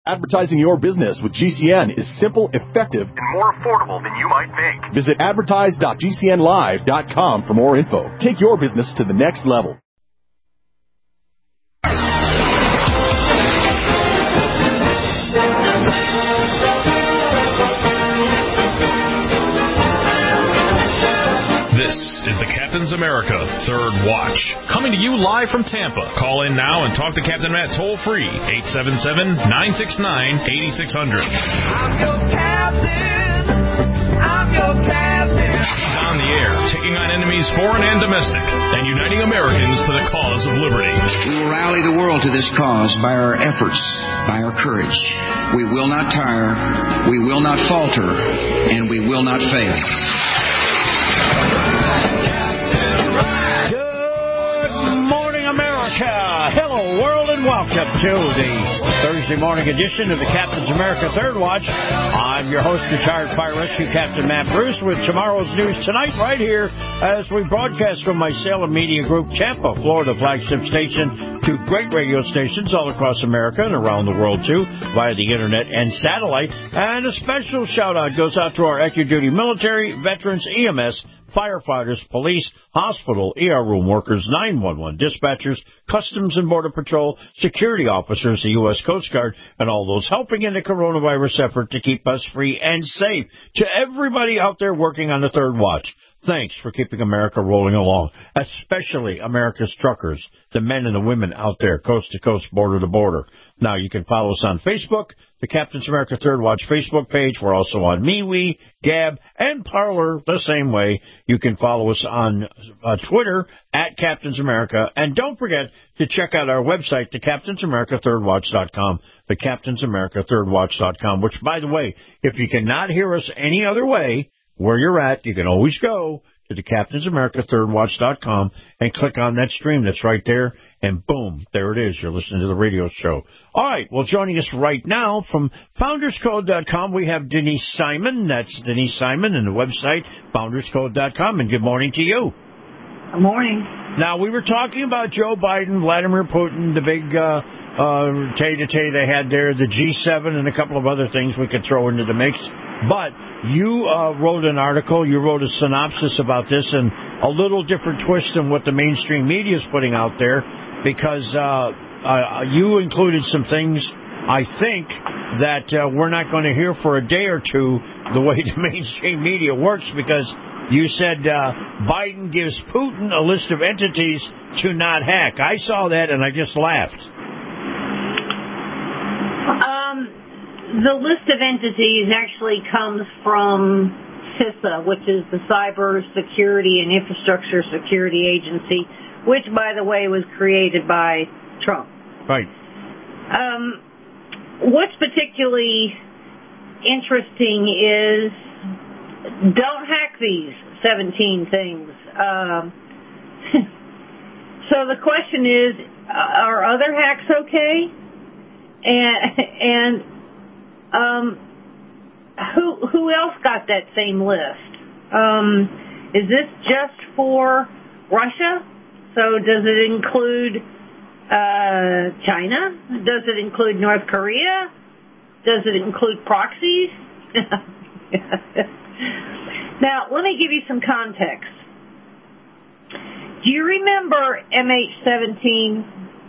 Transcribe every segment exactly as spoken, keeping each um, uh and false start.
Advertising your business with G C N is simple, effective, and more affordable than you might think. Visit advertise dot g c n live dot com for more info. Take your business to the next level. This is the Captain's America Third Watch, coming to you live from Tampa. Call in now and talk to Captain Matt toll-free, eight seven seven, nine six nine, eight six zero zero. I'm your captain. I'm your captain. He's on the air, taking on enemies foreign and domestic, and uniting Americans to the cause of liberty. We will rally the world to this cause by our efforts, by our courage. We will not tire, we will not falter, and we will not fail. Good morning, America. Hello, world, and welcome to the Thursday morning edition of the Captain's America Third Watch. I'm your host, retired fire rescue Captain Matt Bruce, with tomorrow's news tonight right here as we broadcast from my Salem Media Group, Tampa, Florida flagship station, to great radio stations all across America and around the world, too, via the internet and satellite. And a special shout-out goes out to our active duty military, veterans, E M S, firefighters, police, hospital, E R room workers, nine one one dispatchers, Customs and Border Patrol, security officers, the U S Coast Guard, and all those helping in the coronavirus effort to keep us free and safe. To everybody out there working on the Third Watch, thanks for keeping America rolling along, especially America's truckers, the men and the women out there, coast to coast, border to border. Now, you can follow us on Facebook, the Captain's America Third Watch Facebook page. We're also on MeWe, Gab, and Parler the same way. You can follow us on uh, Twitter, at Captain's America. And don't forget to check out our website, the captains america third watch dot com, the captains america third watch dot com, which, by the way, if you cannot hear us any other way, where you're at, you can always go to the captains america third watch dot com and click on that stream that's right there, and boom, there it is. You're listening to the radio show. All right, well, joining us right now from founders code dot com, we have Denise Simon. That's Denise Simon, and the website, founders code dot com, and good morning to you. Good morning. Now, we were talking about Joe Biden, Vladimir Putin, the big uh, uh, tay-to-tay they had there, the G seven, and a couple of other things we could throw into the mix. But you uh, wrote an article, you wrote a synopsis about this, and a little different twist than what the mainstream media is putting out there, because uh, uh, you included some things, I think, that uh, we're not going to hear for a day or two the way the mainstream media works, because you said uh, Biden gives Putin a list of entities to not hack. I saw that and I just laughed. Um, the list of entities actually comes from CISA, which is the Cyber Security and Infrastructure Security Agency, which, by the way, was created by Trump. Right. Um, what's particularly interesting is, don't hack these seventeen things. Um, so the question is, are other hacks okay? And and um, who who else got that same list? Um, is this just for Russia? So does it include uh, China? Does it include North Korea? Does it include proxies? Now, let me give you some context. Do you remember M H seventeen?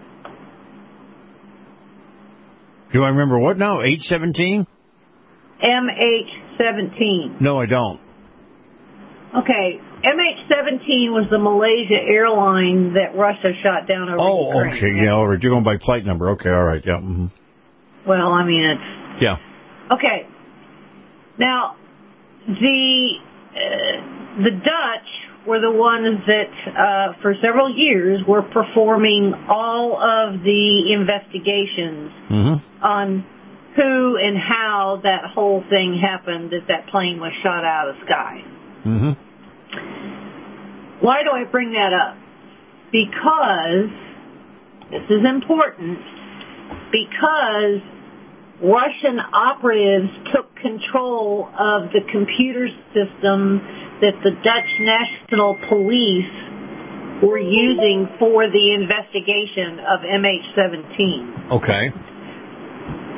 Do I remember what now? eight seventeen? M H seventeen. No, I don't. Okay. M H seventeen was the Malaysia airline that Russia shot down over Oh, Ukraine. okay. Yeah, all right. You're going by flight number. Okay, all right. Yeah. Mm-hmm. Well, I mean, it's... Yeah. Okay. Now, the... Uh, the Dutch were the ones that, uh, for several years, were performing all of the investigations mm-hmm. on who and how that whole thing happened, that that plane was shot out of the sky. Mm-hmm. Why do I bring that up? Because, this is important, because Russian operatives took control of the computer system that the Dutch National Police were using for the investigation of M H seventeen. Okay.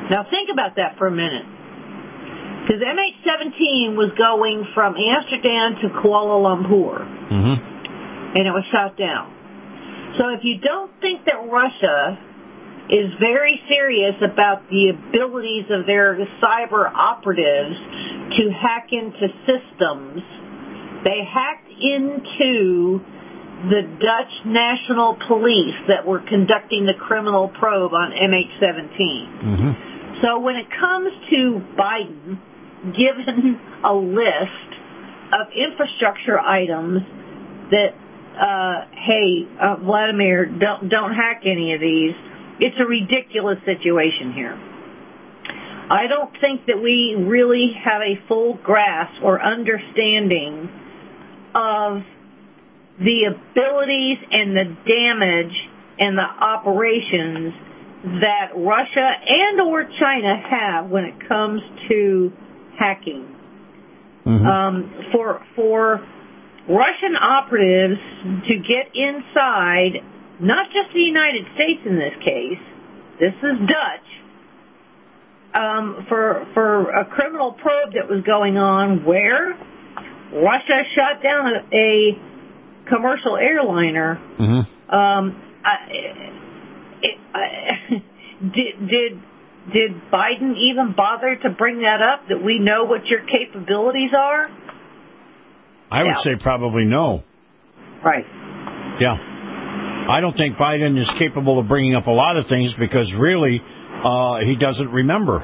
Now think about that for a minute. Because M H seventeen was going from Amsterdam to Kuala Lumpur. Mm-hmm. And it was shot down. So if you don't think that Russia is very serious about the abilities of their cyber operatives to hack into systems, they hacked into the Dutch National Police that were conducting the criminal probe on M H seventeen. Mm-hmm. So when it comes to Biden, given a list of infrastructure items that, uh, hey, uh, Vladimir, don't don't hack any of these, it's a ridiculous situation here. I don't think that we really have a full grasp or understanding of the abilities and the damage and the operations that Russia and or China have when it comes to hacking. Mm-hmm. Um, for for Russian operatives to get inside, not just the United States in this case, this is Dutch, um, for for a criminal probe that was going on where Russia shot down a, a commercial airliner. Mm-hmm. Um, I, it, I, did did did Biden even bother to bring that up? That we know what your capabilities are? I would Yeah. say probably no. Right. Yeah. I don't think Biden is capable of bringing up a lot of things because really uh, he doesn't remember.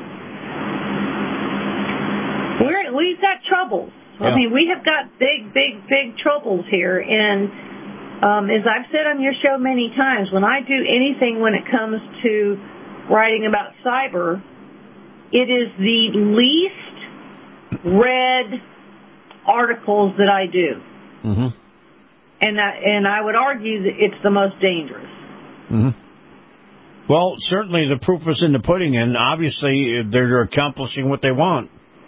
We're, we've got troubles. Yeah. I mean, we have got big, big, big troubles here. And um, as I've said on your show many times, when I do anything when it comes to writing about cyber, it is the least read articles that I do. Mm-hmm. And I, and I would argue that it's the most dangerous. Mm-hmm. Well, certainly the proof is in the pudding, and obviously they're accomplishing what they want.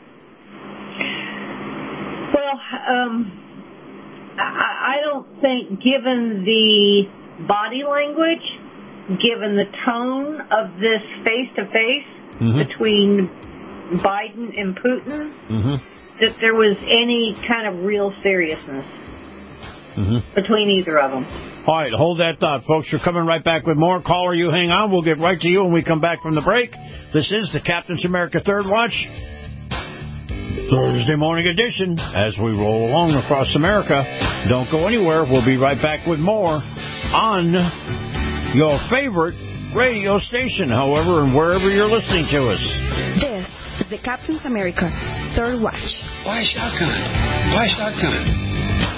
Well, um, I, I don't think, given the body language, given the tone of this face-to-face mm-hmm. between Biden and Putin, mm-hmm. that there was any kind of real seriousness mm-hmm. between either of them. All right, hold that thought, folks. You're coming right back with more. Caller, you hang on. We'll get right to you when we come back from the break. This is the Captain's America Third Watch, Thursday morning edition, as we roll along across America. Don't go anywhere. We'll be right back with more on your favorite radio station, however, and wherever you're listening to us. This is the Captain's America Third Watch. Why shotgun? Why shotgun?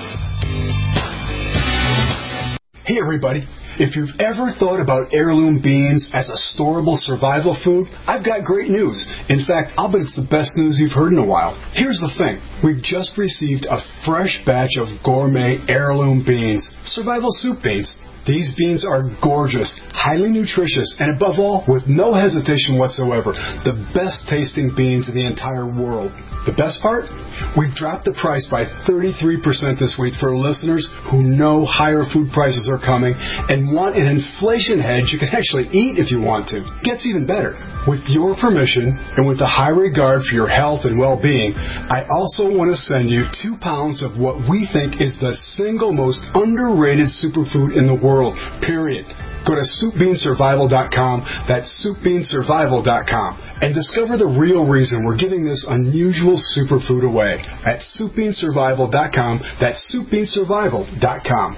Hey everybody, if you've ever thought about heirloom beans as a storable survival food, I've got great news. In fact, I'll bet it's the best news you've heard in a while. Here's the thing. We've just received a fresh batch of gourmet heirloom beans, survival soup beans. These beans are gorgeous, highly nutritious, and above all, with no hesitation whatsoever, the best tasting beans in the entire world. The best part? We've dropped the price by thirty-three percent this week for listeners who know higher food prices are coming and want an inflation hedge you can actually eat if you want to. Gets even better. With your permission and with a high regard for your health and well-being, I also want to send you two pounds of what we think is the single most underrated superfood in the world, period. Go to soup bean survival dot com, that's soup bean survival dot com, and discover the real reason we're giving this unusual superfood away at soup bean survival dot com, that's soup bean survival dot com.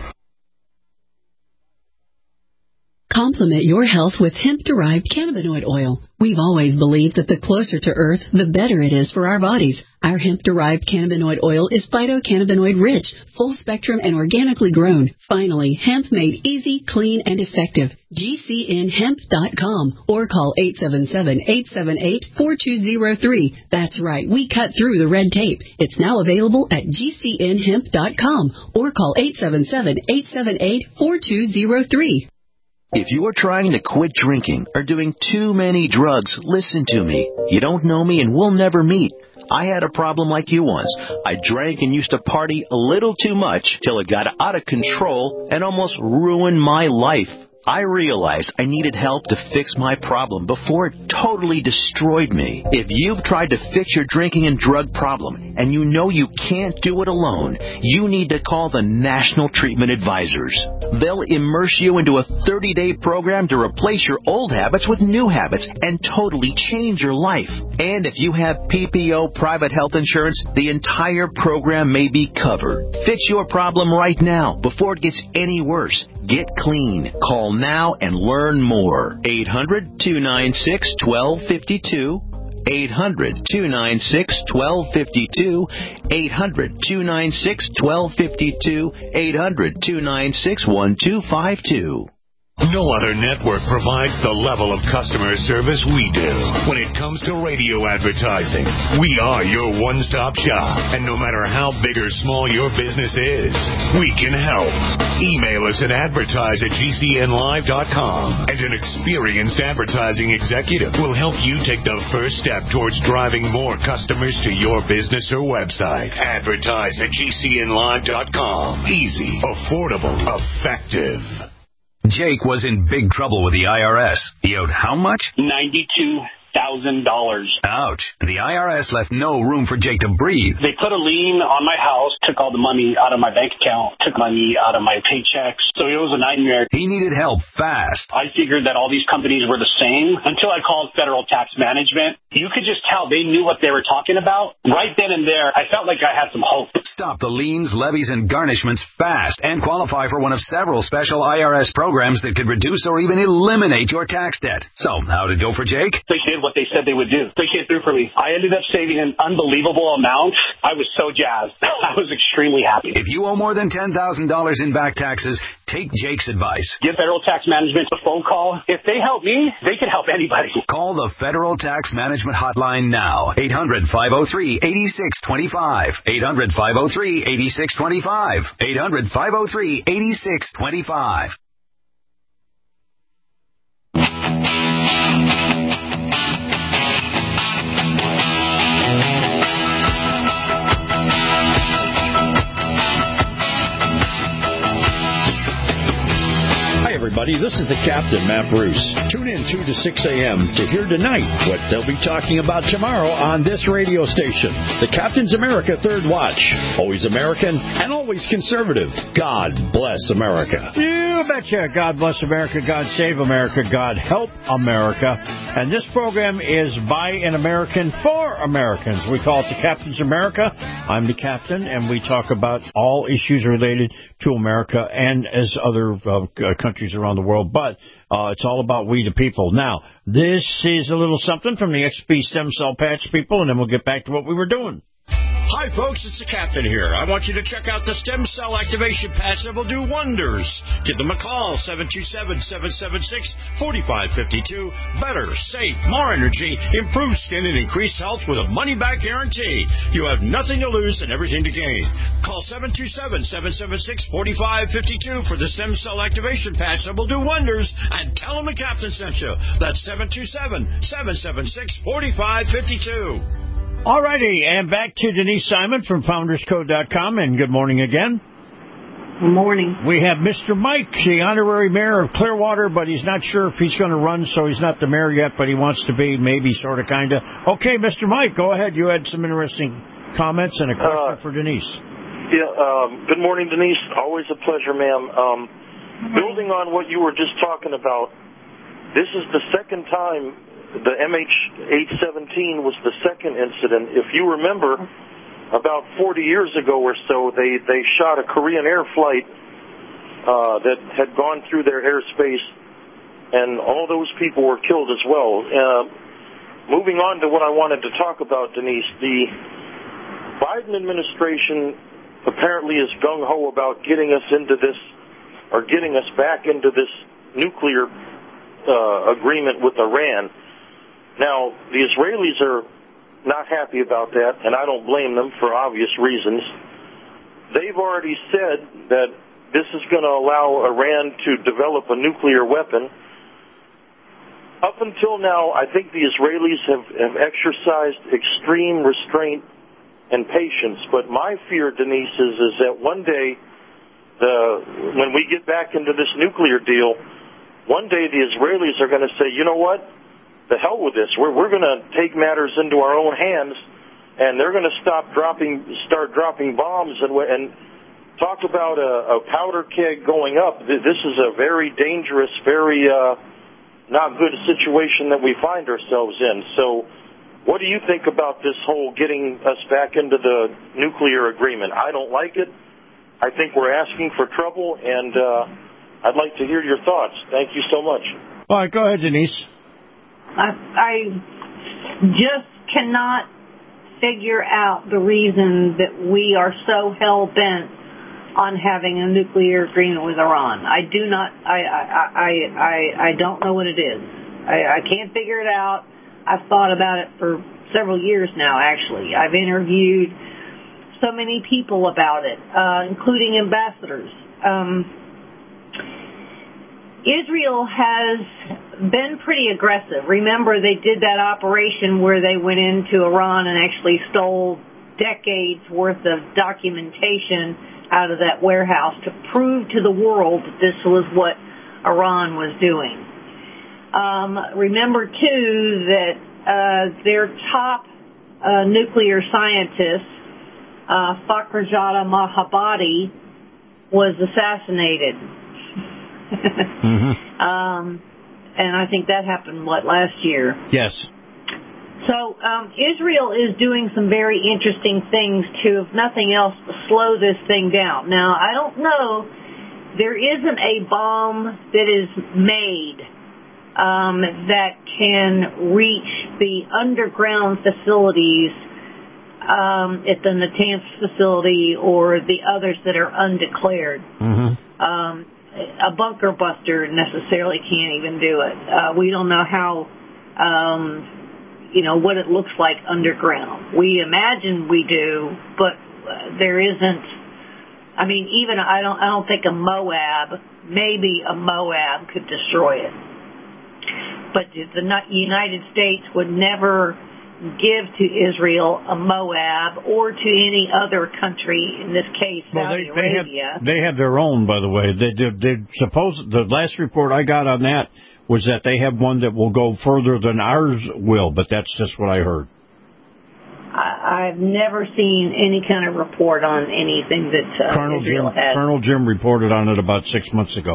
Complement your health with hemp-derived cannabinoid oil. We've always believed that the closer to Earth, the better it is for our bodies. Our hemp-derived cannabinoid oil is phytocannabinoid-rich, full-spectrum, and organically grown. Finally, hemp made easy, clean, and effective. G C N hemp dot com or call eight seven seven, eight seven eight, four two zero three. That's right, we cut through the red tape. It's now available at G C N hemp dot com or call eight seven seven, eight seven eight, four two zero three. If you are trying to quit drinking or doing too many drugs, listen to me. You don't know me and we'll never meet. I had a problem like you once. I drank and used to party a little too much till it got out of control and almost ruined my life. I realized I needed help to fix my problem before it totally destroyed me. If you've tried to fix your drinking and drug problem and you know you can't do it alone, you need to call the National Treatment Advisors. They'll immerse you into a thirty-day program to replace your old habits with new habits and totally change your life. And if you have P P O private health insurance, the entire program may be covered. Fix your problem right now before it gets any worse. Get clean. Call now and learn more. eight hundred, two nine six, one two five two. eight hundred, two nine six, one two five two. eight hundred, two nine six, one two five two. eight hundred, two nine six, one two five two. No other network provides the level of customer service we do. When it comes to radio advertising, we are your one-stop shop. And no matter how big or small your business is, we can help. Email us at advertise at G C N live dot com, and an experienced advertising executive will help you take the first step towards driving more customers to your business or website. Advertise at G C N live dot com. Easy, affordable, effective. Jake was in big trouble with the I R S. He owed how much? ninety-two thousand dollars. Ouch. The I R S left no room for Jake to breathe. They put a lien on my house, took all the money out of my bank account, took money out of my paychecks. So it was a nightmare. He needed help fast. I figured that all these companies were the same until I called Federal Tax Management. You could just tell they knew what they were talking about. Right then and there, I felt like I had some hope. Stop the liens, levies, and garnishments fast and qualify for one of several special I R S programs that could reduce or even eliminate your tax debt. So, how'd it go for Jake? They did what they said they would do. They came through for me. I ended up saving an unbelievable amount. I was so jazzed. I was extremely happy. If you owe more than ten thousand dollars in back taxes, take Jake's advice. Give Federal Tax Management a phone call. If they help me, they can help anybody. Call the Federal Tax Management Hotline now. eight hundred, five oh three, eight six two five. eight hundred, five oh three, eight six two five. eight hundred, five oh three, eight six two five. Everybody, this is the Captain, Matt Bruce. Tune in two to six a.m. to hear tonight what they'll be talking about tomorrow on this radio station. The Captain's America Third Watch. Always American and always conservative. God bless America. You betcha. God bless America. God save America. God help America. And this program is by an American for Americans. We call it the Captain's America. I'm the Captain, and we talk about all issues related to America and as other uh, countries around the world, but uh, it's all about we the people. Now, this is a little something from the X P stem cell patch people, and then we'll get back to what we were doing. Hi, folks, it's the Captain here. I want you to check out the stem cell activation patch that will do wonders. Give them a call, seven two seven, seven seven six, four five five two. Better, safe, more energy, improved skin, and increased health with a money-back guarantee. You have nothing to lose and everything to gain. Call seven two seven, seven seven six, four five five two for the stem cell activation patch that will do wonders, and tell them the Captain sent you. That's seven two seven, seven seven six, four five five two. All righty, and back to Denise Simon from founders code dot com, and good morning again. Good morning. We have Mister Mike, the honorary mayor of Clearwater, but he's not sure if he's going to run, so he's not the mayor yet, but he wants to be, maybe, sort of, kind of. Okay, Mister Mike, go ahead. You had some interesting comments and a question uh, for Denise. Yeah, um, good morning, Denise. Always a pleasure, ma'am. Um, building on what you were just talking about, this is the second time the M H eight seventeen was the second incident. If you remember, about forty years ago or so, they, they shot a Korean Air flight uh, that had gone through their airspace, and all those people were killed as well. Uh, moving on to what I wanted to talk about, Denise, the Biden administration apparently is gung-ho about getting us into this, or getting us back into this nuclear uh, agreement with Iran. Now, the Israelis are not happy about that, and I don't blame them for obvious reasons. They've already said that this is going to allow Iran to develop a nuclear weapon. Up until now, I think the Israelis have, have exercised extreme restraint and patience, but my fear, Denise, is, is that one day, the, when we get back into this nuclear deal, one day the Israelis are going to say, you know what, the hell with this. We're, we're going to take matters into our own hands, and they're going to stop dropping, start dropping bombs and, and talk about a, a powder keg going up. This is a very dangerous, very uh, not good situation that we find ourselves in. So what do you think about this whole getting us back into the nuclear agreement? I don't like it. I think we're asking for trouble, and uh, I'd like to hear your thoughts. Thank you so much. All right, go ahead, Denise. I, I just cannot figure out the reason that we are so hell-bent on having a nuclear agreement with Iran. I do not, I, I, I, I, I don't know what it is. I, I can't figure it out. I've thought about it for several years now, actually. I've interviewed so many people about it, uh, including ambassadors. Um, Israel has been pretty aggressive. Remember, they did that operation where they went into Iran and actually stole decades worth of documentation out of that warehouse to prove to the world that this was what Iran was doing. Um, remember, too, that uh, their top uh, nuclear scientist, uh, Fakhrizadeh Mohammadi, was assassinated. mm-hmm. um, and I think that happened, what, last year? Yes. So um, Israel is doing some very interesting things to, if nothing else, to slow this thing down. Now, I don't know, there isn't a bomb that is made um, that can reach the underground facilities um, at the Natanz facility or the others that are undeclared. Mm-hmm. Um, a bunker buster necessarily can't even do it. Uh, we don't know how... Um, you know, what it looks like underground. We imagine we do, but uh, there isn't, I mean, even, I don't I don't think a Moab, maybe a Moab could destroy it. But the United States would never give to Israel a Moab or to any other country, in this case, well, Saudi they, they Arabia. Have, they have their own, by the way. They did, they suppose, the last report I got on that was that they have one that will go further than ours will, but that's just what I heard. I, I've never seen any kind of report on anything that uh, Colonel Israel Jim, has. Colonel Jim reported on it about six months ago.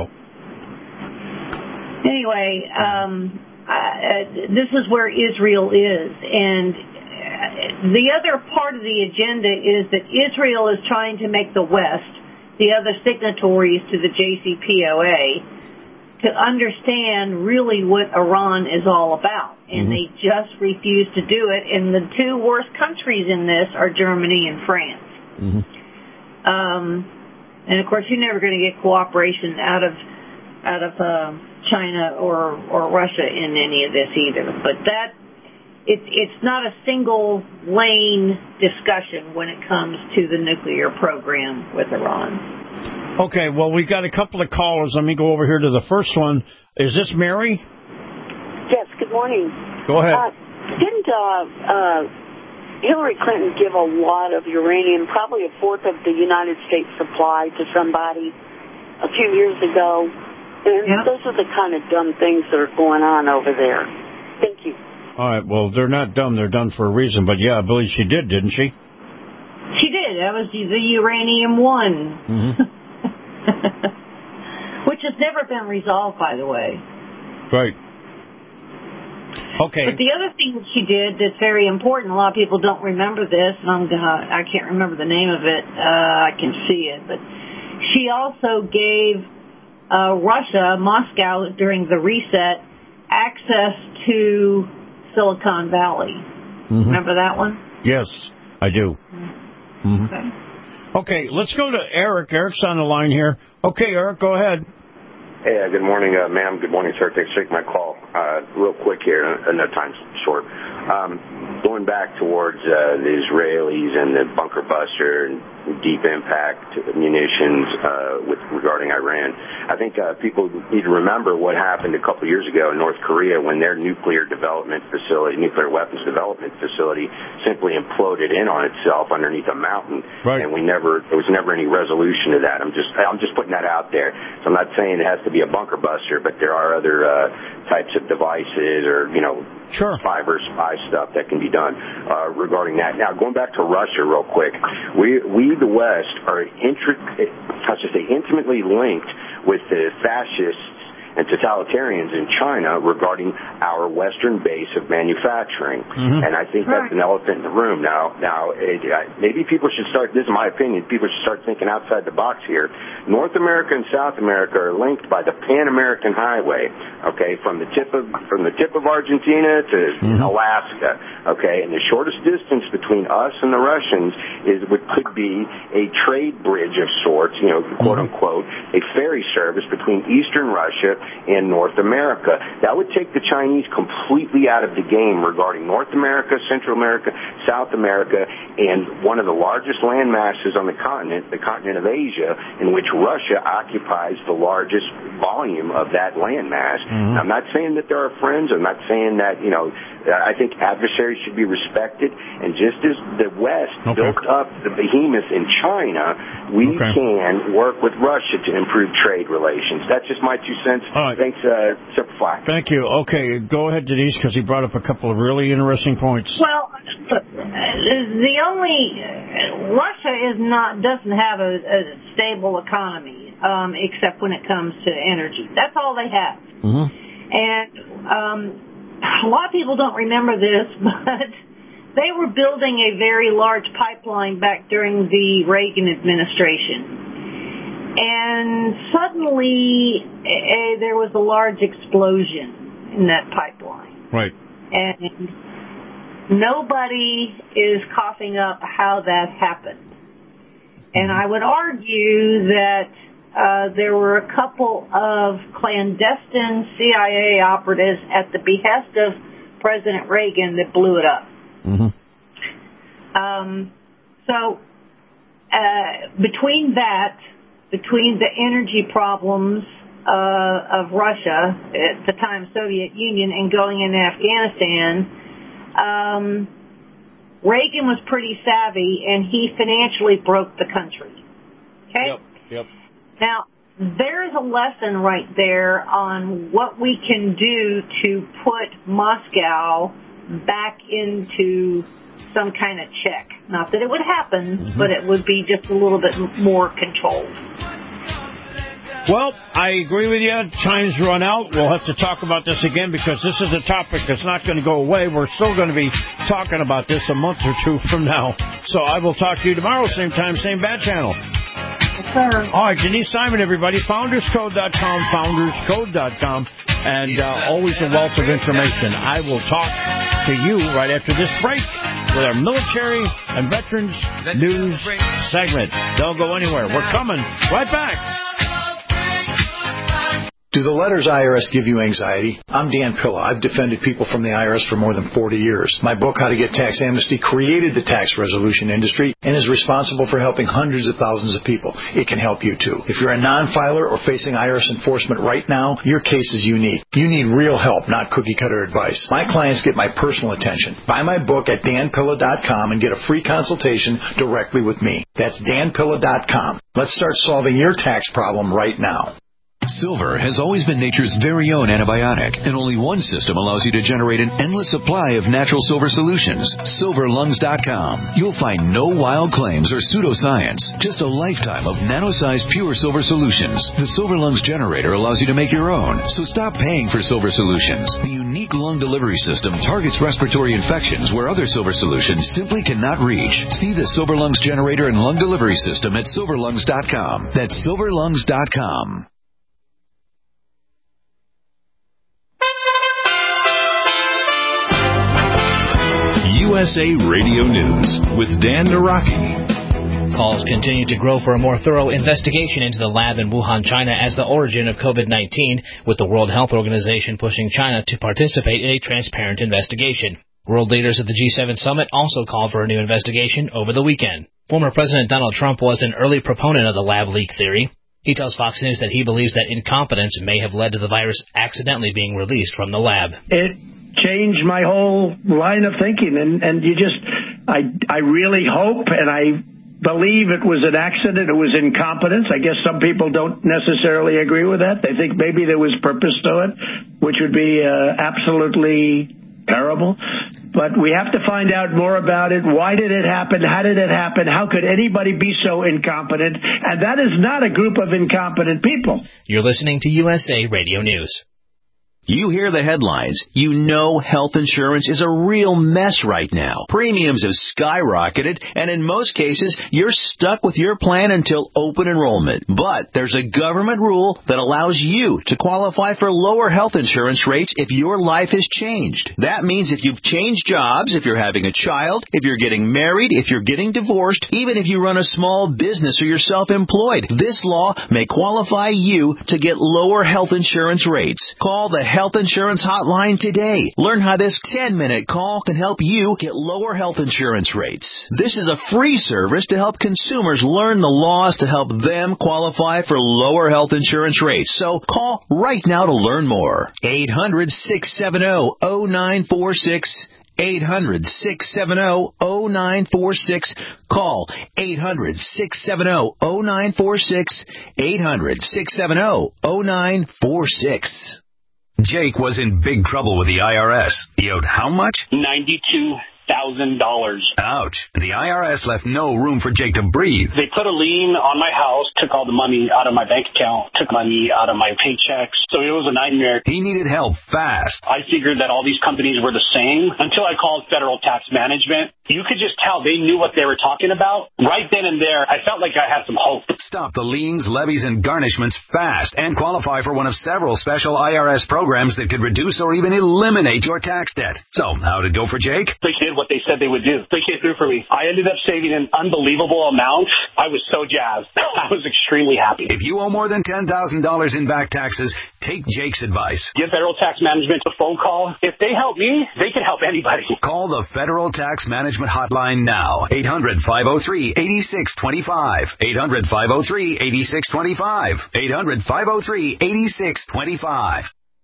Anyway, um, uh, this is where Israel is, and the other part of the agenda is that Israel is trying to make the West, the other signatories to the J C P O A, to understand really what Iran is all about. And mm-hmm. they just refuse to do it. And the two worst countries in this are Germany and France. Mm-hmm. Um, and, of course, you're never going to get cooperation out of out of uh, China or, or Russia in any of this either. But that it, it's not a single-lane discussion when it comes to the nuclear program with Iran. Okay, well, we got a couple of callers. Let me go over here to the first one. Is this Mary? Yes, good morning. Go ahead. Uh, didn't uh, uh, Hillary Clinton give a lot of uranium, probably a fourth of the United States supply, to somebody a few years ago? And yeah. those are the kind of dumb things that are going on over there. Thank you. All right, well, they're not dumb. They're done for a reason. But, yeah, I believe she did, didn't she? She did. That was the uranium one. Mm-hmm. Which has never been resolved, by the way. Right. Okay. But the other thing that she did that's very important, a lot of people don't remember this, and I'm gonna, I can't remember the name of it. Uh, I can see it. But she also gave uh, Russia, Moscow, during the reset, access to Silicon Valley. Mm-hmm. Remember that one? Yes, I do. Mm-hmm. Okay. Okay, let's go to Eric. Eric's on the line here. Okay, Eric, go ahead. Hey, uh, good morning, uh, ma'am. Good morning, sir. Thanks for taking my call. Uh, real quick here, and the time's short. Um, going back towards uh, the Israelis and the bunker buster and deep impact munitions uh, with regarding Iran, I think uh, people need to remember what happened a couple years ago in North Korea when their nuclear development facility, nuclear weapons development facility, simply imploded in on itself underneath a mountain, right. and we never there was never any resolution to that. I'm just I'm just putting that out there. So I'm not saying it has to be a bunker buster, but there are other uh, types of devices or you know sure. fiber spy stuff that can be done uh, regarding that. Now going back to Russia real quick, we we the West are intri- I should say intimately linked with the fascists and totalitarians in China regarding our Western base of manufacturing. Mm-hmm. And I think that's an elephant in the room. Now, now it, I, maybe people should start, this is my opinion, people should start thinking outside the box here. North America and South America are linked by the Pan-American Highway, okay, from the tip of from the tip of Argentina to mm-hmm. Alaska, okay, and the shortest distance between us and the Russians is what could be a trade bridge of sorts, you know, quote unquote, a ferry service between Eastern Russia and North America. That would take the Chinese completely out of the game regarding North America, Central America, South America, and one of the largest land masses on the continent, the continent of Asia, in which Russia occupies the largest volume of that land mass. Mm-hmm. I'm not saying that there are friends. I'm not saying that, you know, I think adversaries should be respected. And just as the West okay. built up the behemoth in China, we okay. can work with Russia to improve trade relations. That's just my two cents. All right. Thanks, uh, Superfly. Thank you. Okay, go ahead, Denise, because he brought up a couple of really interesting points. Well, the only Russia is not doesn't have a, a stable economy, um, except when it comes to energy. That's all they have. Mm-hmm. And um, a lot of people don't remember this, but they were building a very large pipeline back during the Reagan administration. And suddenly, uh, there was a large explosion in that pipeline. Right. And nobody is coughing up how that happened. And I would argue that uh, there were a couple of clandestine C I A operatives at the behest of President Reagan that blew it up. Mm-hmm. Um, so uh, between that... between the energy problems uh, of Russia at the time Soviet Union and going into Afghanistan, um, Reagan was pretty savvy and he financially broke the country. Okay? Yep, yep. Now, there's a lesson right there on what we can do to put Moscow back into some kind of check. Not that it would happen, mm-hmm. but it would be just a little bit more controlled. Well, I agree with you. Time's run out. We'll have to talk about this again because this is a topic that's not going to go away. We're still going to be talking about this a month or two from now. So I will talk to you tomorrow, same time, same bad channel. Yes, sir. All right, Denise Simon, everybody. founders code dot com, founders code dot com. And uh, always a wealth of information. I will talk to you right after this break with our military and veterans news segment. Don't go anywhere. We're coming right back. Do the letters I R S give you anxiety? I'm Dan Pilla. I've defended people from the I R S for more than forty years. My book, How to Get Tax Amnesty, created the tax resolution industry and is responsible for helping hundreds of thousands of people. It can help you, too. If you're a non-filer or facing I R S enforcement right now, your case is unique. You need real help, not cookie-cutter advice. My clients get my personal attention. Buy my book at dan pilla dot com and get a free consultation directly with me. That's dan pilla dot com. Let's start solving your tax problem right now. Silver has always been nature's very own antibiotic, and only one system allows you to generate an endless supply of natural silver solutions. silver lungs dot com. You'll find no wild claims or pseudoscience, just a lifetime of nano-sized pure silver solutions. The Silver Lungs generator allows you to make your own, so stop paying for silver solutions. The unique lung delivery system targets respiratory infections where other silver solutions simply cannot reach. See the Silver Lungs generator and lung delivery system at silver lungs dot com. That's silver lungs dot com. U S A Radio News with Dan Naraki. Calls continue to grow for a more thorough investigation into the lab in Wuhan, China as the origin of COVID nineteen, with the World Health Organization pushing China to participate in a transparent investigation. World leaders at the G seven summit also called for a new investigation over the weekend. Former President Donald Trump was an early proponent of the lab leak theory. He tells Fox News that he believes that incompetence may have led to the virus accidentally being released from the lab. It changed my whole line of thinking, and, and you just, I, I really hope and I believe it was an accident, it was incompetence. I guess some people don't necessarily agree with that. They think maybe there was purpose to it, which would be uh, absolutely terrible. But we have to find out more about it. Why did it happen? How did it happen? How could anybody be so incompetent? And that is not a group of incompetent people. You're listening to U S A Radio News. You hear the headlines. You know health insurance is a real mess right now. Premiums have skyrocketed, and in most cases, you're stuck with your plan until open enrollment. But there's a government rule that allows you to qualify for lower health insurance rates if your life has changed. That means if you've changed jobs, if you're having a child, if you're getting married, if you're getting divorced, even if you run a small business or you're self-employed, this law may qualify you to get lower health insurance rates. Call the Health Insurance Hotline today. Learn how this ten-minute call can help you get lower health insurance rates. This is a free service to help consumers learn the laws to help them qualify for lower health insurance rates. So call right now to learn more. eight hundred, six seven zero, zero nine four six. eight hundred, six seven zero, zero nine four six. Call eight hundred, six seven zero, zero nine four six. eight hundred, six seven zero, zero nine four six. Jake was in big trouble with the I R S. He owed how much? ninety-two thousand dollars. Ouch. The I R S left no room for Jake to breathe. They put a lien on my house, took all the money out of my bank account, took money out of my paychecks. So it was a nightmare. He needed help fast. I figured that all these companies were the same until I called Federal Tax Management. You could just tell they knew what they were talking about. Right then and there, I felt like I had some hope. Stop the liens, levies, and garnishments fast and qualify for one of several special I R S programs that could reduce or even eliminate your tax debt. So, how'd it go for Jake? They did what they said they would do. They came through for me. I ended up saving an unbelievable amount. I was so jazzed. I was extremely happy. If you owe more than ten thousand dollars in back taxes, take Jake's advice. Give Federal Tax Management a phone call. If they help me, they can help anybody. Call the Federal Tax Management Hotline now. eight hundred, five oh three, eight six two five. eight hundred, five oh three, eight six two five. eight hundred, five oh three, eight six two five.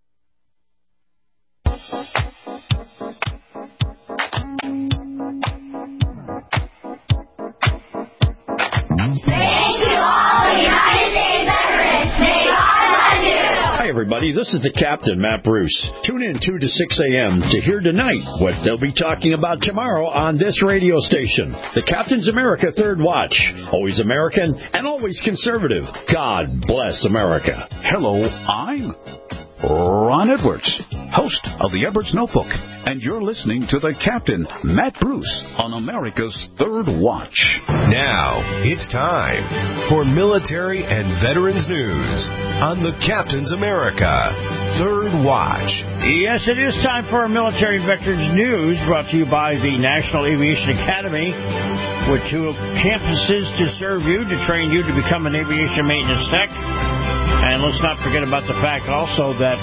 Hi, everybody. This is the Captain, Matt Bruce. Tune in two to six a.m. to hear tonight what they'll be talking about tomorrow on this radio station. The Captain's America Third Watch. Always American and always conservative. God bless America. Hello, I'm Ron Edwards, host of the Edwards Notebook, and you're listening to the Captain, Matt Bruce, on America's Third Watch. Now, it's time for military and veterans news on the Captain's America Third Watch. Yes, it is time for our military and veterans news, brought to you by the National Aviation Academy, with two campuses to serve you, to train you to become an aviation maintenance tech. And let's not forget about the fact also that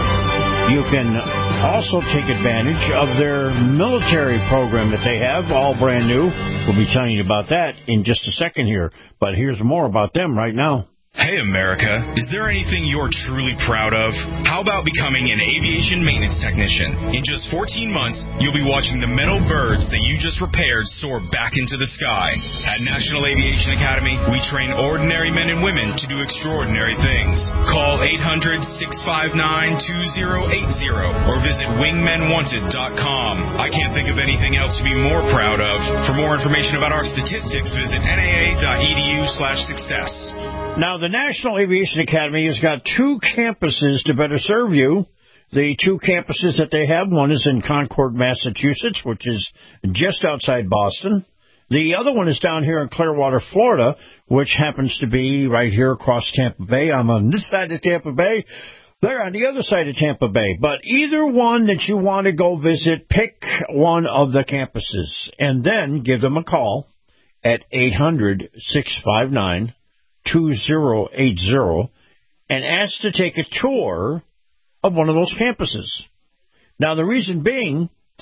you can also take advantage of their military program that they have, all brand new. We'll be telling you about that in just a second here. But here's more about them right now. Hey, America. Is there anything you're truly proud of? How about becoming an aviation maintenance technician? In just fourteen months, you'll be watching the metal birds that you just repaired soar back into the sky. At National Aviation Academy, we train ordinary men and women to do extraordinary things. Call eight hundred, six five nine, two oh eight oh or visit wingmen wanted dot com. I can't think of anything else to be more proud of. For more information about our statistics, visit N A A dot E D U slash success. Now, the National Aviation Academy has got two campuses to better serve you. The two campuses that they have, one is in Concord, Massachusetts, which is just outside Boston. The other one is down here in Clearwater, Florida, which happens to be right here across Tampa Bay. I'm on this side of Tampa Bay. They're on the other side of Tampa Bay. But either one that you want to go visit, pick one of the campuses and then give them a call at eight hundred, six five nine, two oh eight oh and ask to take a tour of one of those campuses. Now, the reason being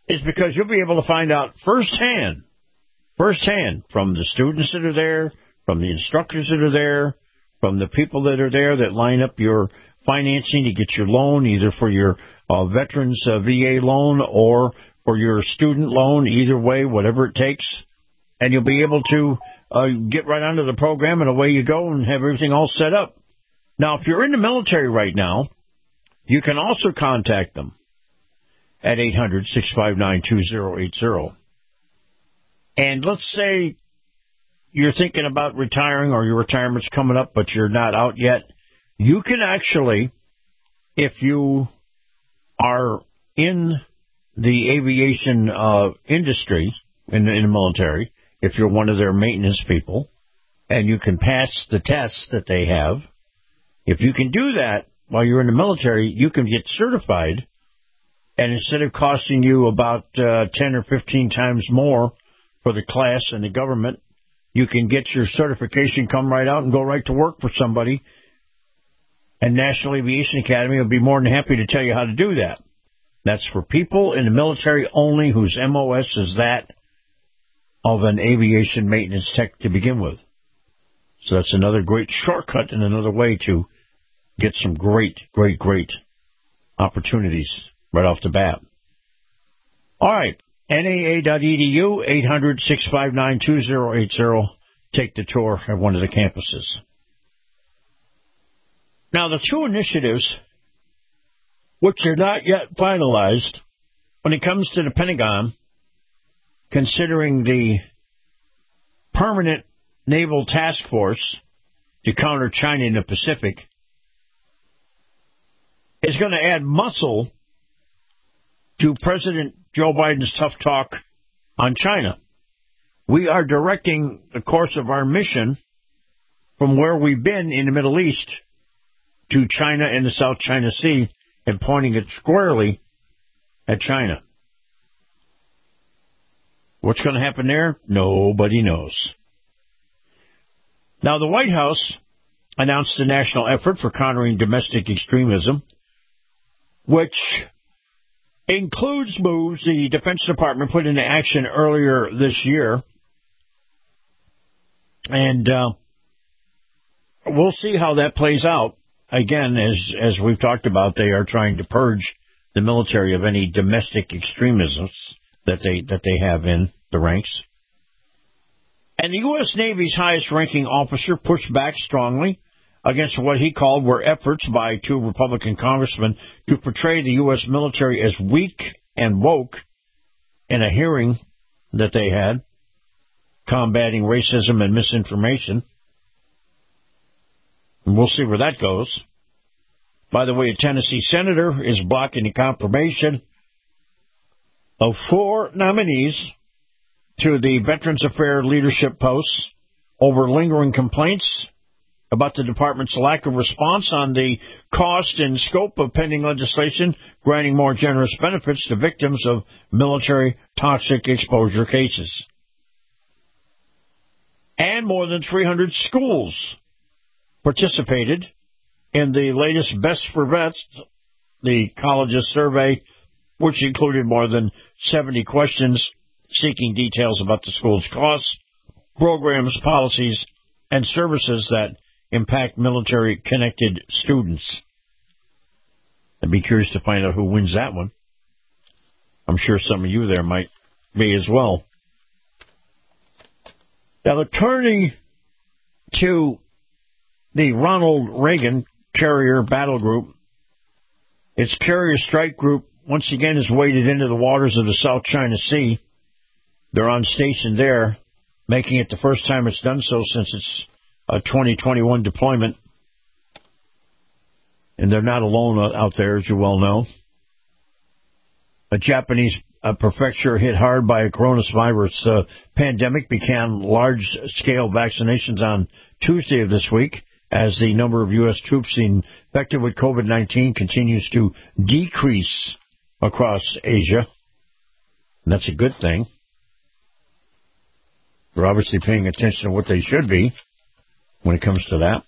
is because you'll be able to find out firsthand, firsthand from the students that are there, from the instructors that are there, from the people that are there that line up your financing to get your loan, either for your uh, veterans uh, V A loan or for your student loan, either way, whatever it takes. And you'll be able to uh, get right onto the program, and away you go and have everything all set up. Now, if you're in the military right now, you can also contact them at eight hundred, six five nine, two zero eight zero. And let's say you're thinking about retiring or your retirement's coming up, but you're not out yet. You can actually, if you are in the aviation uh, industry, in, in the military, if you're one of their maintenance people, and you can pass the tests that they have, if you can do that while you're in the military, you can get certified, and instead of costing you about uh, ten or fifteen times more for the class and the government, you can get your certification, come right out and go right to work for somebody, and National Aviation Academy will be more than happy to tell you how to do that. That's for people in the military only whose M O S is that of an aviation maintenance tech to begin with. So that's another great shortcut and another way to get some great, great, great opportunities right off the bat. All right, N A A dot E D U, eight hundred, six five nine, two zero eight zero. Take the tour at one of the campuses. Now, the two initiatives, which are not yet finalized, when it comes to the Pentagon, considering the permanent naval task force to counter China in the Pacific, is going to add muscle to President Joe Biden's tough talk on China. We are directing the course of our mission from where we've been in the Middle East to China and the South China Sea and pointing it squarely at China. What's going to happen there? Nobody knows. Now, the White House announced a national effort for countering domestic extremism, which includes moves the Defense Department put into action earlier this year. And uh, we'll see how that plays out. Again, as as we've talked about, they are trying to purge the military of any domestic extremisms that they that they have in the ranks. And the U S. Navy's highest-ranking officer pushed back strongly against what he called were efforts by two Republican congressmen to portray the U S military as weak and woke in a hearing that they had, combating racism and misinformation. And we'll see where that goes. By the way, a Tennessee senator is blocking the confirmation of four nominees to the Veterans Affairs leadership posts over lingering complaints about the department's lack of response on the cost and scope of pending legislation granting more generous benefits to victims of military toxic exposure cases. And more than three hundred schools participated in the latest Best for Vets, the college's survey, which included more than seventy questions seeking details about the school's costs, programs, policies, and services that impact military-connected students. I'd be curious to find out who wins that one. I'm sure some of you there might be as well. Now, turning to the Ronald Reagan Carrier Battle Group, its carrier strike group once again has waded into the waters of the South China Sea. They're on station there, making it the first time it's done so since its uh, twenty twenty-one deployment. And they're not alone out there, as you well know. A Japanese uh, prefecture hit hard by a coronavirus uh, pandemic began large-scale vaccinations on Tuesday of this week as the number of U S troops infected with COVID nineteen continues to decrease across Asia. And that's a good thing. They're obviously paying attention to what they should be when it comes to that.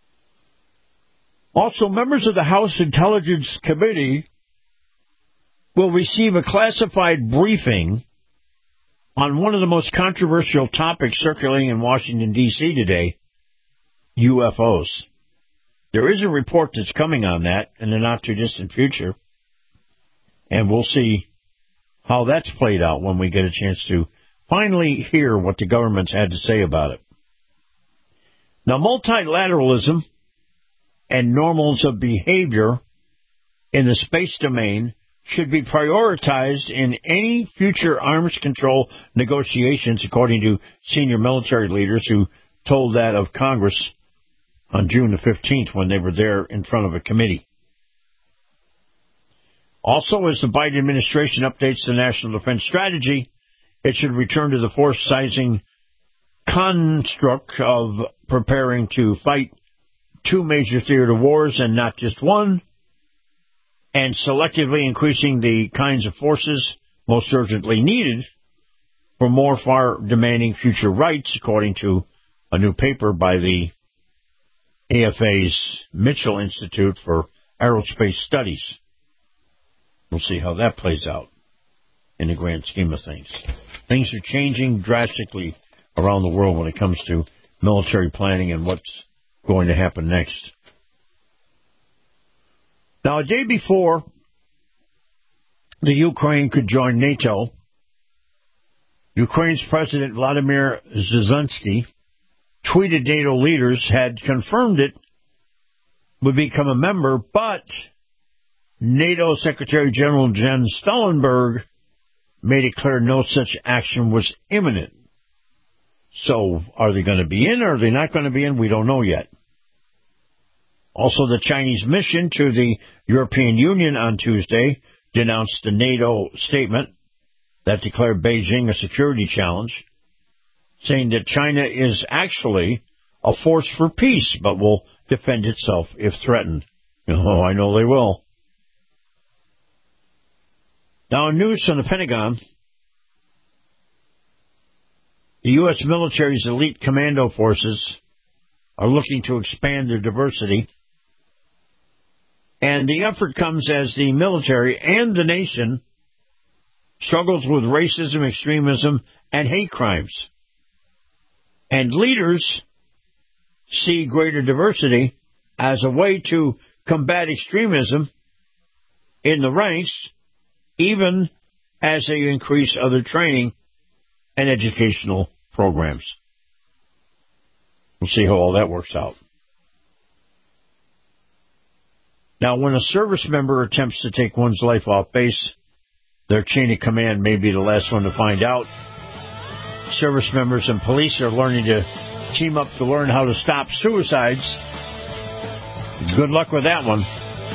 Also, members of the House Intelligence Committee will receive a classified briefing on one of the most controversial topics circulating in Washington, D C today, U F Os. There is a report that's coming on that in the not-too-distant future, and we'll see how that's played out when we get a chance to finally hear what the government's had to say about it. Now, multilateralism and normals of behavior in the space domain should be prioritized in any future arms control negotiations, according to senior military leaders who told that of Congress on June the fifteenth when they were there in front of a committee. Also, as the Biden administration updates the National Defense Strategy, it should return to the force-sizing construct of preparing to fight two major theater wars and not just one, and selectively increasing the kinds of forces most urgently needed for more far-demanding future rights, according to a new paper by the A F A's Mitchell Institute for Aerospace Studies. We'll see how that plays out in the grand scheme of things. Things are changing drastically around the world when it comes to military planning and what's going to happen next. Now, a day before the Ukraine could join NATO, Ukraine's President Vladimir Zelensky tweeted NATO leaders had confirmed it would become a member, but NATO Secretary General Jens Stoltenberg made it clear no such action was imminent. So, are they going to be in or are they not going to be in? We don't know yet. Also, the Chinese mission to the European Union on Tuesday denounced the NATO statement that declared Beijing a security challenge, saying that China is actually a force for peace, but will defend itself if threatened. Oh, I know they will. Now, in news from the Pentagon, the U S military's elite commando forces are looking to expand their diversity, and the effort comes as the military and the nation struggles with racism, extremism, and hate crimes. And leaders see greater diversity as a way to combat extremism in the ranks, even as they increase other training and educational programs. We'll see how all that works out. Now, when a service member attempts to take one's life off base, their chain of command may be the last one to find out. Service members and police are learning to team up to learn how to stop suicides. Good luck with that one.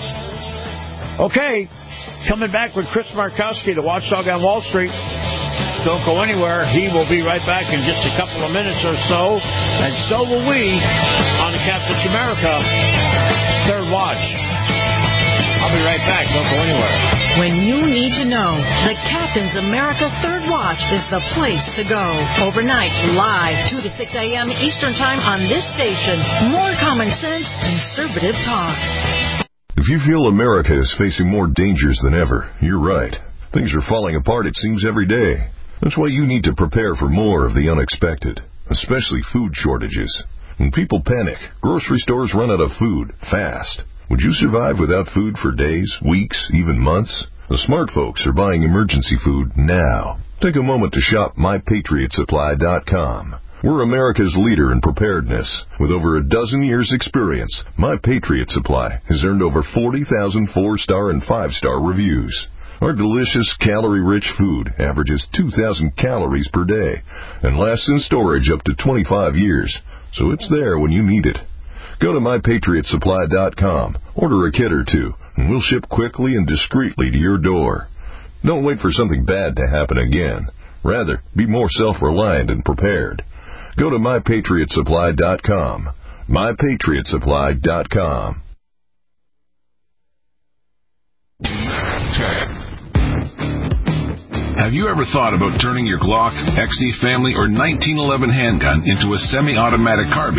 Okay, coming back with Chris Markowski, the watchdog on Wall Street. Don't go anywhere. He will be right back in just a couple of minutes or so, and so will we on the Captain's America Third Watch. I'll be right back. Don't go anywhere. When you need to know, the Captain's America Third Watch is the place to go. Overnight, live, two to six a.m. Eastern Time on this station. More common sense, conservative talk. If you feel America is facing more dangers than ever, you're right. Things are falling apart, it seems, every day. That's why you need to prepare for more of the unexpected, especially food shortages. When people panic, grocery stores run out of food fast. Would you survive without food for days, weeks, even months? The smart folks are buying emergency food now. Take a moment to shop my patriot supply dot com. We're America's leader in preparedness. With over a dozen years' experience, My Patriot Supply has earned over forty thousand four-star and five-star reviews. Our delicious, calorie-rich food averages two thousand calories per day and lasts in storage up to twenty-five years, so it's there when you need it. Go to my patriot supply dot com, order a kit or two, and we'll ship quickly and discreetly to your door. Don't wait for something bad to happen again. Rather, be more self-reliant and prepared. Go to my patriot supply dot com. my patriot supply dot com. Have you ever thought about turning your Glock, X D Family, or nineteen eleven handgun into a semi-automatic carbine?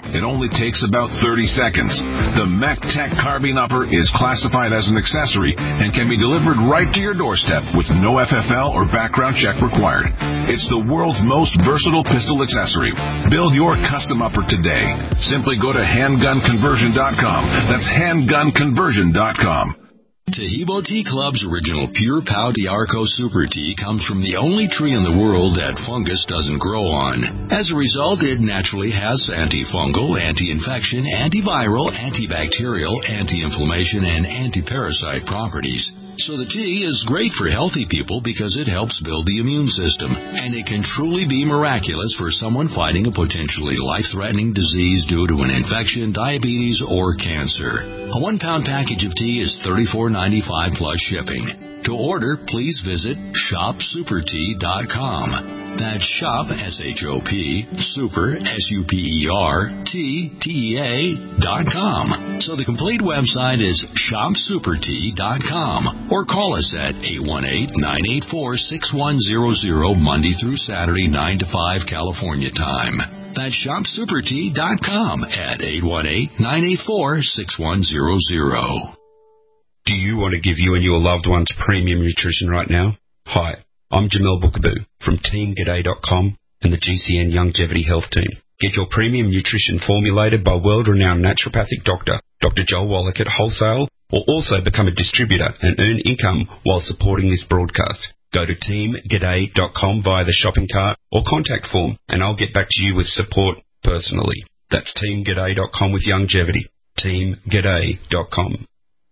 It only takes about thirty seconds. The MacTech Carbine Upper is classified as an accessory and can be delivered right to your doorstep with no F F L or background check required. It's the world's most versatile pistol accessory. Build your custom upper today. Simply go to handgun conversion dot com. That's handgun conversion dot com. Taheebo Tea Club's original Pure Pau D'Arco Super Tea comes from the only tree in the world that fungus doesn't grow on. As a result, it naturally has antifungal, anti-infection, antiviral, antibacterial, anti-inflammation, and anti-parasite properties. So the tea is great for healthy people because it helps build the immune system, and it can truly be miraculous for someone fighting a potentially life-threatening disease due to an infection, diabetes, or cancer. A one-pound package of tea is thirty-four ninety-five plus shipping. To order, please visit shop super tea dot com. That's shop, S H O P, super, S U P E R, T, T E A, dot com. So the complete website is shop super tea dot com. Or call us at eight one eight, nine eight four, six one zero zero, Monday through Saturday, nine to five, California time. That's shop super tea dot com at eight one eight, nine eight four, six one zero zero. Do you want to give you and your loved ones premium nutrition right now? Hi, I'm Jamel Bookaboo from team g'day dot com and the G C N Longevity Health Team. Get your premium nutrition formulated by world-renowned naturopathic doctor, Doctor Joel Wallach at Wholesale, or also become a distributor and earn income while supporting this broadcast. Go to team g'day dot com via the shopping cart or contact form, and I'll get back to you with support personally. That's team g'day dot com with longevity. team g'day dot com.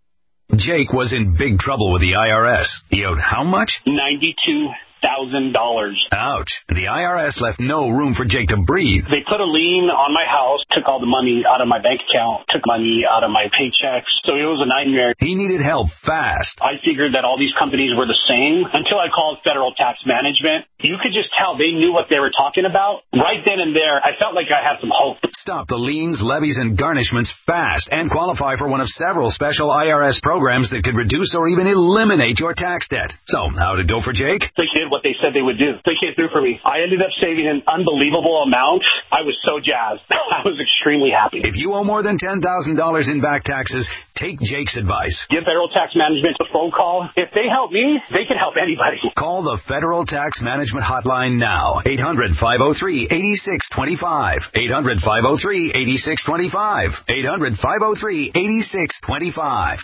Jake was in big trouble with the I R S. He owed how much? ninety-two thousand dollars. Ouch. The I R S left no room for Jake to breathe. They put a lien on my house, took all the money out of my bank account, took money out of my paychecks. So it was a nightmare. He needed help fast. I figured that all these companies were the same until I called Federal Tax Management. You could just tell they knew what they were talking about. Right then and there, I felt like I had some hope. Stop the liens, levies, and garnishments fast and qualify for one of several special I R S programs that could reduce or even eliminate your tax debt. So, how'd it go for Jake? They did what they said they would do. They came through for me. I ended up saving an unbelievable amount. I was so jazzed. I was extremely happy. If you owe more than ten thousand dollars in back taxes, take Jake's advice. Give Federal Tax Management a phone call. If they help me, they can help anybody. Call the Federal Tax Management Hotline now. eight hundred, five oh three, eight six two five. eight hundred, five oh three, eight six two five. eight hundred, five oh three, eight six two five.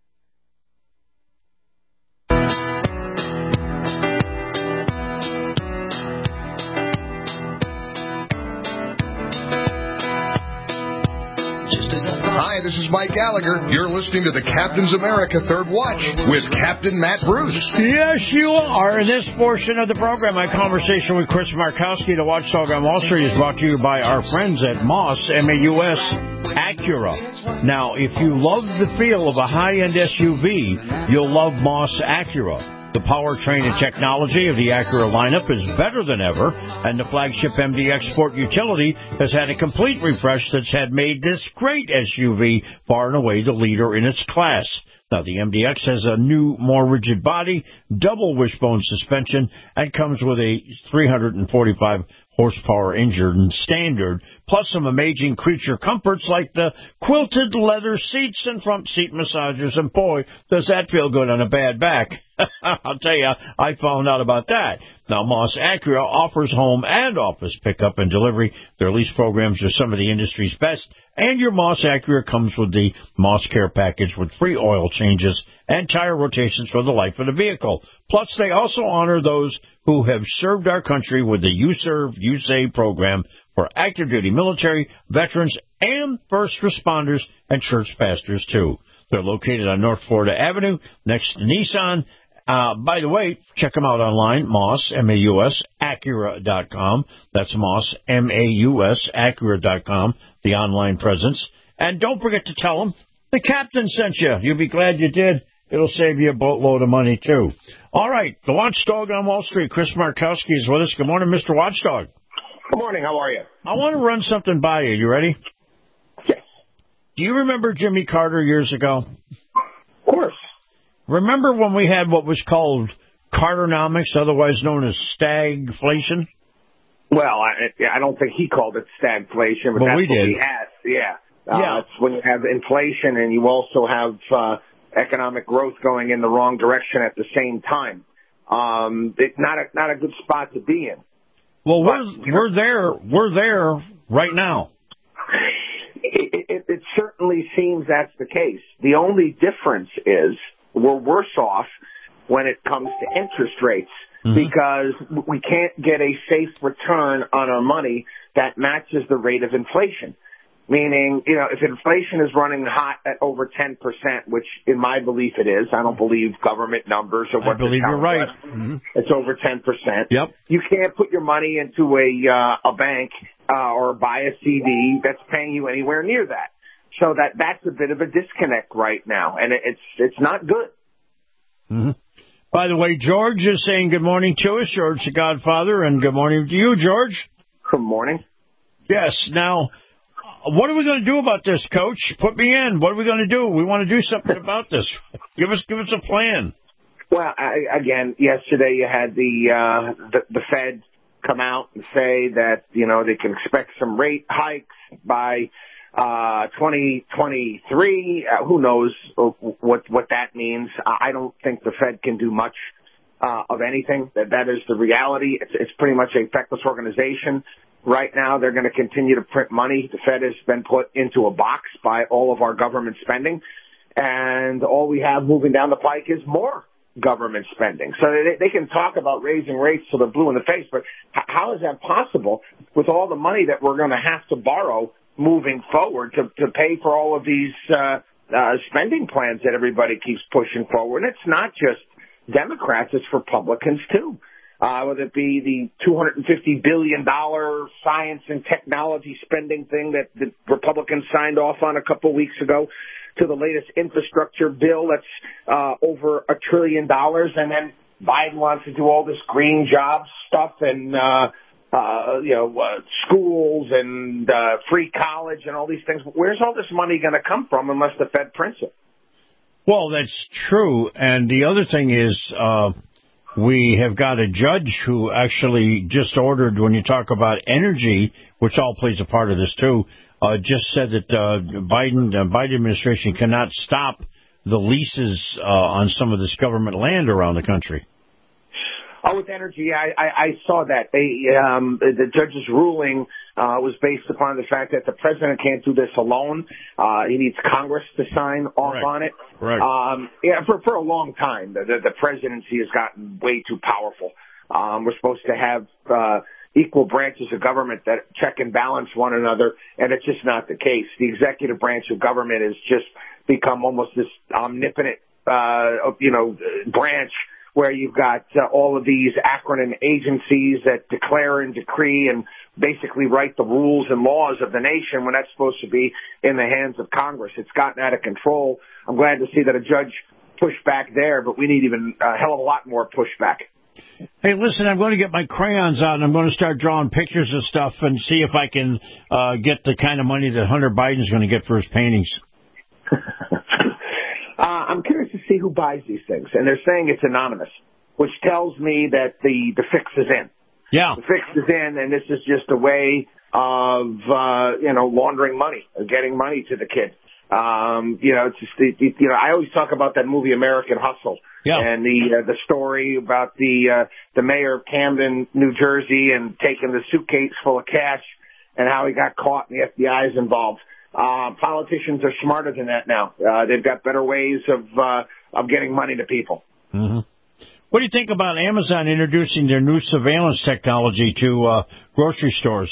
Hi, this is Mike Gallagher. You're listening to the Captain's America Third Watch with Captain Matt Bruce. Yes, you are. In this portion of the program, my conversation with Chris Markowski, the Watchdog on Wall Street, is brought to you by our friends at Moss, M A U S, Acura. Now, if you love the feel of a high-end S U V, you'll love Moss Acura. The powertrain and technology of the Acura lineup is better than ever, and the flagship M D X Sport Utility has had a complete refresh that's had made this great S U V far and away the leader in its class. Now, the M D X has a new, more rigid body, double wishbone suspension, and comes with a three hundred forty-five horsepower engine standard, plus some amazing creature comforts like the quilted leather seats and front seat massagers, and boy, does that feel good on a bad back. I'll tell you, I found out about that. Now, Moss Acura offers home and office pickup and delivery. Their lease programs are some of the industry's best, and your Moss Acura comes with the Moss Care package with free oil changes and tire rotations for the life of the vehicle. Plus, they also honor those who have served our country with the You Serve, You Save program for active duty military, veterans, and first responders and church pastors, too. They're located on North Florida Avenue next to Nissan. Uh, by the way, check them out online, Moss, M A U S, Acura dot com. That's Moss, M A U S, Acura dot com, the online presence. And don't forget to tell them the captain sent you. You'll be glad you did. It'll save you a boatload of money, too. All right, the Watchdog on Wall Street, Chris Markowski, is with us. Good morning, Mister Watchdog. Good morning. How are you? I want to run something by you. You ready? Yes. Do you remember Jimmy Carter years ago? Of course. Remember when we had what was called Carternomics, otherwise known as stagflation? Well, I, I don't think he called it stagflation, but well, that's we what did. we had. Yeah. Uh, yeah. It's when you have inflation and you also have uh, economic growth going in the wrong direction at the same time. Um, it's not a, not a good spot to be in. Well, but, we're, you know, we're there. We're there right now. It, it, it certainly seems that's the case. The only difference is we're worse off when it comes to interest rates mm-hmm. because we can't get a safe return on our money that matches the rate of inflation. Meaning, you know, if inflation is running hot at over ten percent, which in my belief it is, I don't believe government numbers or what I believe you're right. Mm-hmm. It's over ten percent. Yep. You can't put your money into a uh, a bank uh, or buy a C D that's paying you anywhere near that. So that that's a bit of a disconnect right now, and it's it's not good. Mm-hmm. By the way, George is saying good morning to us. George, the Godfather, and good morning to you, George. Good morning. Yes. Now, what are we going to do about this, Coach? Put me in. What are we going to do? We want to do something about this. Give us give us a plan. Well, I, again, yesterday you had the, uh, the the Fed come out and say that you know they can expect some rate hikes by uh twenty twenty-three. Uh, who knows what what that means? I don't think the Fed can do much uh, of anything. That that is the reality. It's, it's pretty much a feckless organization. Right now, they're going to continue to print money. The Fed has been put into a box by all of our government spending, and all we have moving down the pike is more government spending. So they, they can talk about raising rates till they're blue in the face, but how is that possible with all the money that we're going to have to borrow moving forward to, to pay for all of these uh, uh, spending plans that everybody keeps pushing forward? And it's not just Democrats, it's Republicans, too. Uh, whether it be the two hundred fifty billion dollars science and technology spending thing that the Republicans signed off on a couple of weeks ago, to the latest infrastructure bill that's uh, over a trillion dollars, and then Biden wants to do all this green jobs stuff and, uh, uh, you know, uh, schools and uh, free college and all these things. Where's all this money going to come from unless the Fed prints it? Well, that's true. And the other thing is... Uh we have got a judge who actually just ordered, when you talk about energy, which all plays a part of this too, uh, just said that uh, Biden, the Biden administration cannot stop the leases uh, on some of this government land around the country. Oh, with energy, I, I, I saw that. They, um, the judge's ruling uh, was based upon the fact that the president can't do this alone. Uh, he needs Congress to sign off Correct. on it. Correct. Um, yeah, for, for a long time, the, the, the presidency has gotten way too powerful. Um, we're supposed to have uh, equal branches of government that check and balance one another, and it's just not the case. The executive branch of government has just become almost this omnipotent, uh, you know, branch where you've got uh, all of these acronym agencies that declare and decree and basically write the rules and laws of the nation when that's supposed to be in the hands of Congress. It's gotten out of control. I'm glad to see that a judge pushed back there, but we need even a hell of a lot more pushback. Hey, listen, I'm going to get my crayons out and I'm going to start drawing pictures of stuff and see if I can uh, get the kind of money that Hunter Biden's going to get for his paintings. Uh, I'm curious to see who buys these things, and they're saying it's anonymous, which tells me that the, the fix is in. Yeah. The fix is in, and this is just a way of, uh, you know, laundering money, of getting money to the kid. Um, you know, it's just, it, it, you know, I always talk about that movie American Hustle. Yeah. And the, uh, the story about the, uh, the mayor of Camden, New Jersey, and taking the suitcase full of cash and how he got caught and the F B I is involved. Uh, politicians are smarter than that now. Uh, they've got better ways of, uh, of getting money to people. Mm-hmm. What do you think about Amazon introducing their new surveillance technology to, uh, grocery stores?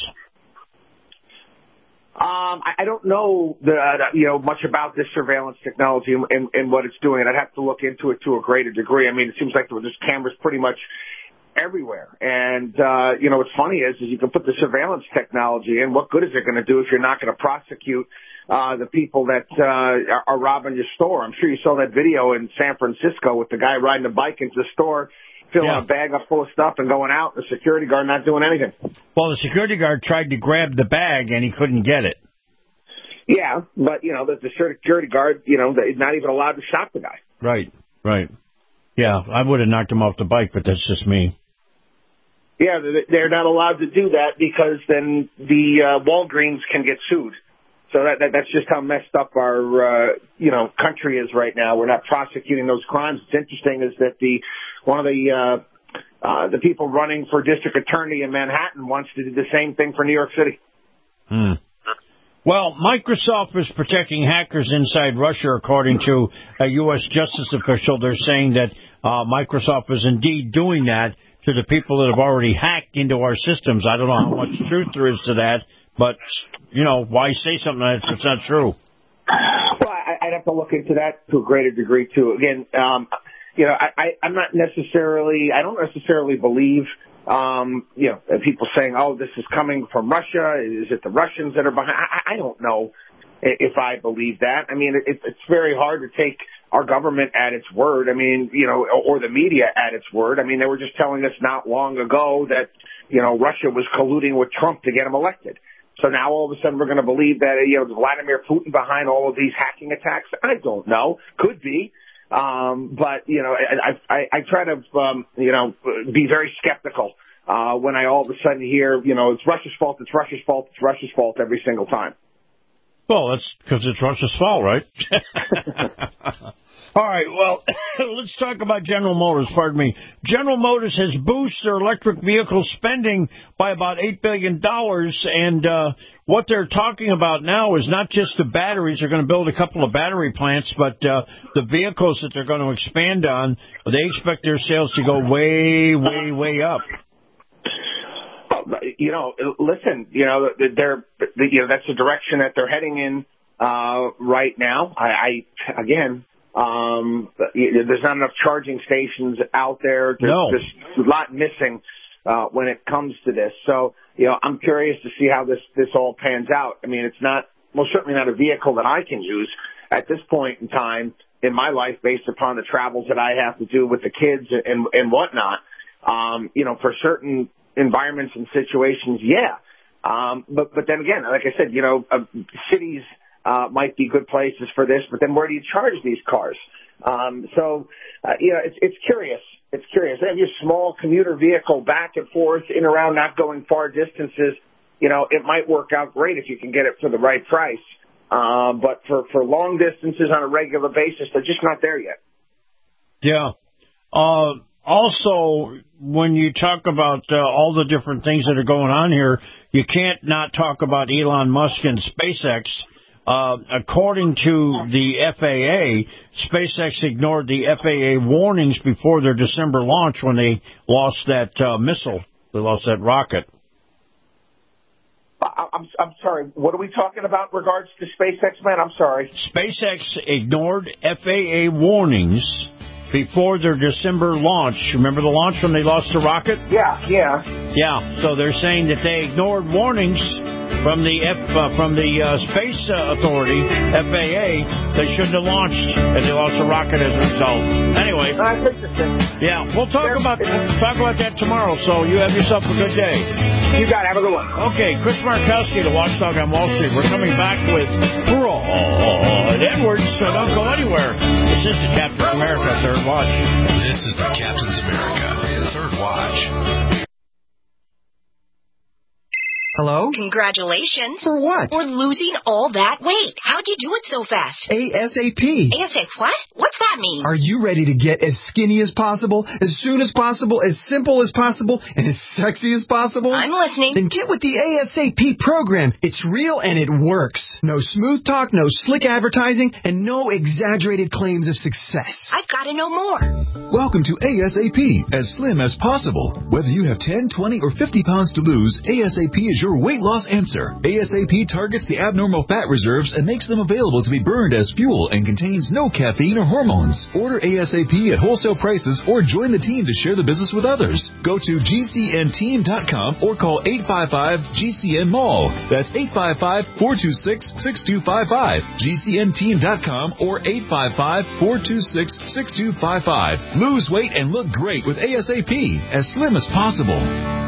Um, I, I don't know the, uh, you know, much about this surveillance technology and, and, and what it's doing. I'd have to look into it to a greater degree. I mean, it seems like there's cameras pretty much everywhere. And, uh, you know, what's funny is, is you can put the surveillance technology in. What good is it going to do if you're not going to prosecute, uh, the people that, uh, are, are robbing your store? I'm sure you saw that video in San Francisco with the guy riding a bike into the store, filling yeah. a bag up full of stuff and going out, the security guard not doing anything. Well, the security guard tried to grab the bag and he couldn't get it. Yeah, but, you know, the, the security guard, you know, is not even allowed to stop the guy. Right, right. Yeah, I would have knocked him off the bike, but that's just me. Yeah, they're not allowed to do that because then the uh, Walgreens can get sued. So that, that that's just how messed up our uh, you know country is right now. We're not prosecuting those crimes. What's interesting is that the one of the uh, uh, the people running for district attorney in Manhattan wants to do the same thing for New York City. Hmm. Well, Microsoft is protecting hackers inside Russia, according to a U S justice official. They're saying that uh, Microsoft is indeed doing that to the people that have already hacked into our systems. I don't know how much truth there is to that, but, you know, why say something if it's not true? Well, I, I'd have to look into that to a greater degree, too. Again, um, you know, I, I, I'm not necessarily, I don't necessarily believe, um, you know, people saying, oh, this is coming from Russia. Is it the Russians that are behind? I, I don't know if I believe that. I mean, it, it's very hard to take our government at its word. I mean, you know, or the media at its word. I mean, they were just telling us not long ago that, you know, Russia was colluding with Trump to get him elected. So now all of a sudden we're going to believe that, you know, Vladimir Putin behind all of these hacking attacks? I don't know. Could be. Um, but, you know, I, I, I try to, um, you know, be very skeptical, uh, when I all of a sudden hear, you know, it's Russia's fault, it's Russia's fault, it's Russia's fault every single time. Well, that's because it's Russia's fault, right? All right, well, let's talk about General Motors. Pardon me. General Motors has boosted their electric vehicle spending by about eight billion dollars, and uh, what they're talking about now is not just the batteries. They're going to build a couple of battery plants, but uh, the vehicles that they're going to expand on, they expect their sales to go way, way, way up. You know, listen, you know, they're, you know, that's the direction that they're heading in uh, right now. I, I again, um, there's not enough charging stations out there. There's, no. there's a lot missing uh, when it comes to this. So, you know, I'm curious to see how this, this all pans out. I mean, it's not, most certainly not a vehicle that I can use at this point in time in my life based upon the travels that I have to do with the kids and, and whatnot. Um, you know, for certain environments and situations, yeah. Um, but, but then again, like I said, you know, uh, cities, uh, might be good places for this, but then where do you charge these cars? Um, so, uh, you know, it's, it's curious. It's curious. They have your small commuter vehicle back and forth in around, not going far distances. You know, it might work out great if you can get it for the right price. Uh, but for, for long distances on a regular basis, they're just not there yet. Yeah. Uh, Also, when you talk about uh, all the different things that are going on here, you can't not talk about Elon Musk and SpaceX. Uh, according to the F A A, SpaceX ignored the F A A warnings before their December launch when they lost that uh, missile. They lost that rocket. I'm, I'm sorry. What are we talking about in regards to SpaceX, man? I'm sorry. SpaceX ignored F A A warnings before their December launch. Remember the launch when they lost the rocket? Yeah, yeah. Yeah, so they're saying that they ignored warnings from the F, uh, from the uh, Space uh, Authority, F A A. They shouldn't have launched, and they lost the rocket as a result. Anyway. That's interesting. Yeah, we'll talk about talk about that tomorrow, so you have yourself a good day. You got it. Have a good one. Okay, Chris Markowski, the Watchdog on Wall Street. We're coming back with Rod Edwards, so don't go anywhere. This is the Captain America Third Watch. This is the Captain's America Third Watch. Hello? Congratulations. For what? For losing all that weight. How'd you do it so fast? ASAP. ASAP what? What's that mean? Are you ready to get as skinny as possible, as soon as possible, as simple as possible, and as sexy as possible? I'm listening. Then get with the ASAP program. It's real and it works. No smooth talk, no slick advertising, and no exaggerated claims of success. I've got to know more. Welcome to ASAP, as slim as possible. Whether you have ten, twenty, or fifty pounds to lose, ASAP is your weight loss answer. ASAP targets the abnormal fat reserves and makes them available to be burned as fuel and contains no caffeine or hormones. Order ASAP at wholesale prices or join the team to share the business with others. Go to G C N team dot com or call eight five five G C N Mall. That's eight five five, four two six, six two five five. G C N team dot com or eight five five, four two six, six two five five. Lose weight and look great with ASAP, as slim as possible.